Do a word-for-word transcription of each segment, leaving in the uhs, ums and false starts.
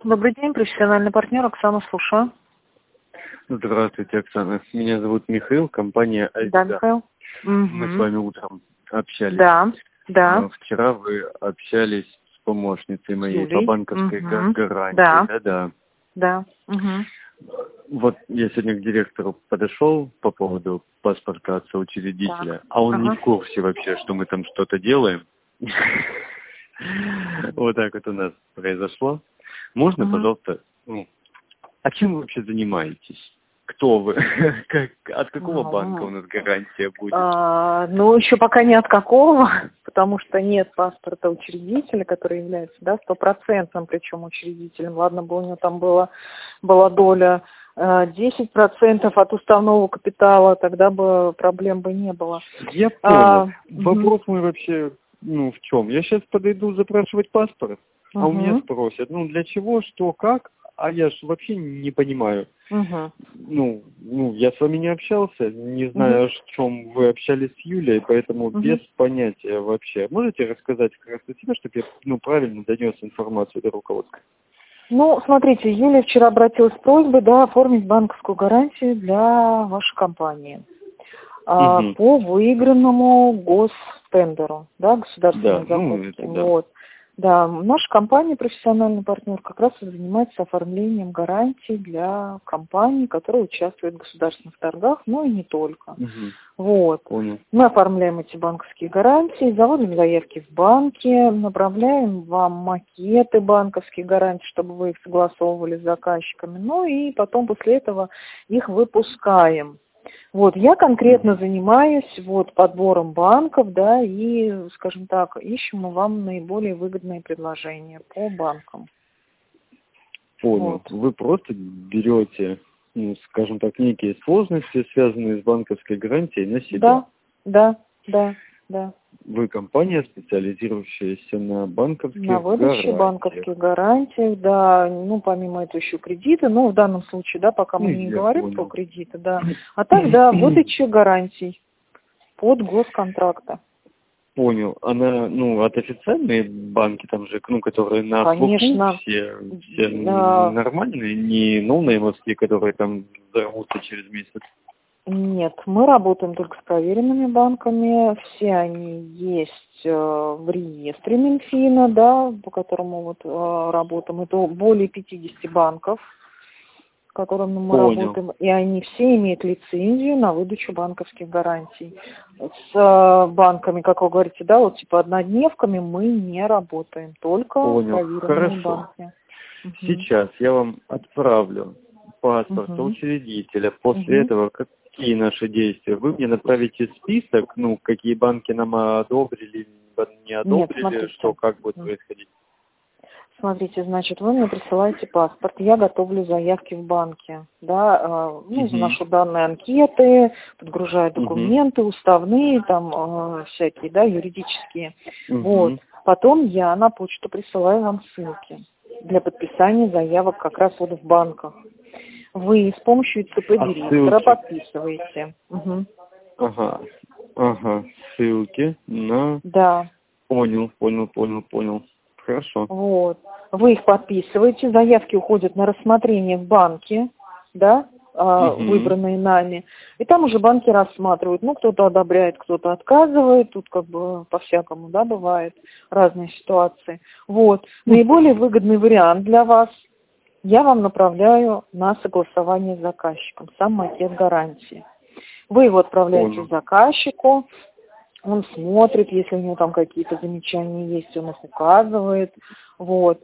Добрый день, профессиональный партнер Оксана, слушаю. Здравствуйте, Оксана. Меня зовут Михаил, компания Айзда. Да, Михаил. Мы Угу. с вами утром общались. Да, да. Но вчера вы общались с помощницей моей Юлей. по банковской Угу. га- гарантии. Да. Да-да. Да. Угу. Вот я сегодня к директору подошел по поводу паспорта соучредителя, Так. а он не Ага. в курсе вообще, что мы там что-то делаем. Вот так вот у нас произошло. Можно, Угу. пожалуйста, ну, а чем вы вообще занимаетесь? Кто вы? Как, от какого банка у Ну, нас гарантия будет? а, ну, еще пока не от какого, потому что нет паспорта учредителя, который является, да, стопроцентным, причем учредителем. Ладно бы у него там была, была доля э, десять процентов от уставного капитала, тогда бы проблем бы не было. Я понял. А, Вопрос мой вообще, ну, в чем? Я сейчас подойду запрашивать паспорт, а у меня угу. спросят, ну, для чего, что, как, а я ж вообще не понимаю. Угу. Ну, ну, я с вами не общался, не знаю, Угу. о чем вы общались с Юлей, поэтому Угу. без понятия вообще. Можете рассказать как раз о себе, чтобы я, ну, правильно донес информацию до руководства? Ну, смотрите, Юлия вчера обратилась с просьбой, да, оформить банковскую гарантию для вашей компании а, Угу. по выигранному гостендеру, да, Да, государственной ну, закупки. это да. Вот. Да, наша компания, профессиональный партнер, как раз и занимается оформлением гарантий для компаний, которые участвуют в государственных торгах, но и не только. Угу. Вот. Понял. Мы оформляем эти банковские гарантии, заводим заявки в банке, направляем вам макеты банковских гарантий, чтобы вы их согласовывали с заказчиками, ну и потом после этого их выпускаем. Вот, я конкретно Угу. занимаюсь вот подбором банков, да, и, скажем так, ищем мы вам наиболее выгодные предложения по банкам. Понял. Вот. Вы просто берете, ну, скажем так, некие сложности, связанные с банковской гарантией, на себя. Да, да, да, да. Вы компания, специализирующаяся на банковских На выдаче гарантиях. банковских гарантий, да, ну, помимо этого еще кредиты, но в данном случае, да, пока Ну, мы не я говорим про понял. кредиты, да, а так, да, выдача гарантий под госконтракта. Понял. Она, ну, от официальные банки, там же, ну, которые на слуху, Конечно, все, все да, нормальные, не ноунеймовские, которые там взорвутся через месяц. нет, мы работаем только с проверенными банками, все они есть э, в реестре Минфина, да, по которому вот э, работаем, это более пятидесяти банков, с которыми мы Понял. работаем, и они все имеют лицензию на выдачу банковских гарантий. С э, банками, как вы говорите, да, вот типа однодневками мы не работаем, только Понял. проверенные Хорошо. банки. Угу. Сейчас я вам отправлю паспорт Угу. соучредителя. После Угу. этого какие наши действия? Вы мне направите список, ну, какие банки нам одобрили, не Нет, одобрили, что, смотрите. как будет происходить. Смотрите, значит, вы мне присылаете паспорт, я готовлю заявки в банке, да, э, ну, Угу. заношу данные анкеты, подгружаю Угу. документы, уставные, там, э, всякие, да, юридические. Вот. Угу. Потом я на почту присылаю вам ссылки для подписания заявок как раз вот в банках. Вы с помощью ЦП А директора ссылки? подписываете. Угу. Ага. Ага. Ссылки на... Да. Понял, понял, понял, понял. Хорошо. Вот. Вы их подписываете, заявки уходят на рассмотрение в банке, да, а, Угу. выбранные нами. И там уже банки рассматривают. Ну, кто-то одобряет, кто-то отказывает. Тут как бы по-всякому, да, бывает разные ситуации. Вот. Наиболее выгодный вариант для вас я вам направляю на согласование с заказчиком, сам макет гарантии. Вы его отправляете Понял. заказчику. Он смотрит, если у него там какие-то замечания есть, он их указывает. Вот.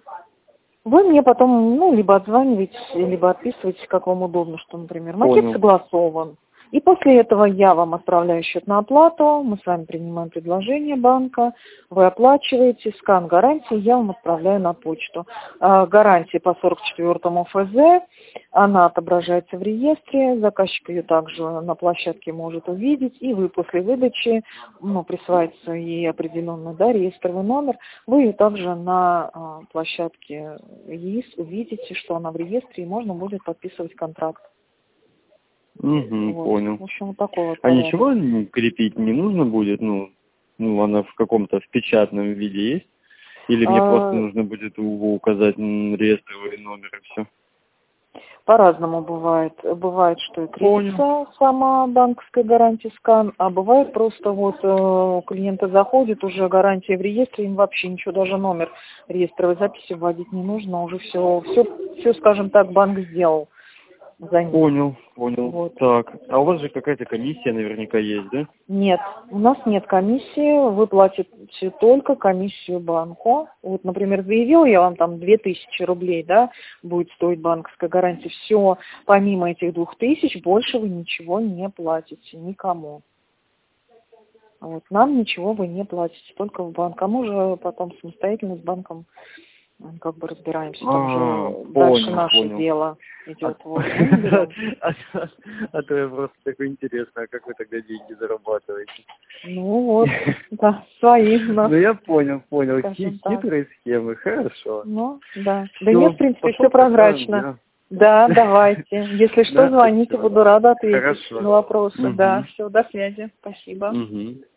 Вы мне потом, ну, либо отзваниваетесь, либо отписываетесь, как вам удобно, что, например, макет Понял. согласован. И после этого я вам отправляю счет на оплату, мы с вами принимаем предложение банка, вы оплачиваете, скан гарантии, я вам отправляю на почту. А, гарантия по сорок четвёртому эф зэ, она отображается в реестре, заказчик ее также на площадке может увидеть, и вы после выдачи, ну, присваивается ей определенный, да, реестровый номер, вы ее также на а, площадке ЕИС увидите, что она в реестре, и можно будет подписывать контракт. Угу, Вот. понял. В общем, вот такой вот А порядок. ничего не крепить не нужно будет? Ну, ну, она в каком-то в печатном виде есть? Или мне А, просто нужно будет у- указать м, реестровый номер и все? По-разному бывает. Бывает, что и Понял. крепится сама банковская гарантия скан, а бывает просто вот э, у клиента заходит уже гарантия в реестре, им вообще ничего, даже номер реестровой записи вводить не нужно, уже все, все, все, скажем так, банк сделал за них. Понял, понял. Вот. Так, а у вас же какая-то комиссия наверняка есть, да? Нет, у нас нет комиссии, вы платите только комиссию банку. Вот, например, заявил я вам там две тысячи рублей, да, будет стоить банковская гарантия. Все, помимо этих двух тысяч, больше вы ничего не платите никому. Вот, нам ничего вы не платите, только в банк. А мы уже потом самостоятельно с банком м, как бы разбираемся. Там А, уже дальше понял, наше понял. дело А, идет. Вот, мы не берем. а то а то я просто такой интересный, а как вы тогда деньги зарабатываете? Ну вот, да, свои у нас, Ну я понял, понял. Хи- скажем так. Хитрые схемы, хорошо. Ну, да. Да Все, нет, в принципе, пошел все прозрачно. поставим, Да, давайте. Если что, да? звоните, Все. буду рада ответить Хорошо. на вопросы. Да, Угу. все, до связи. Спасибо. Угу.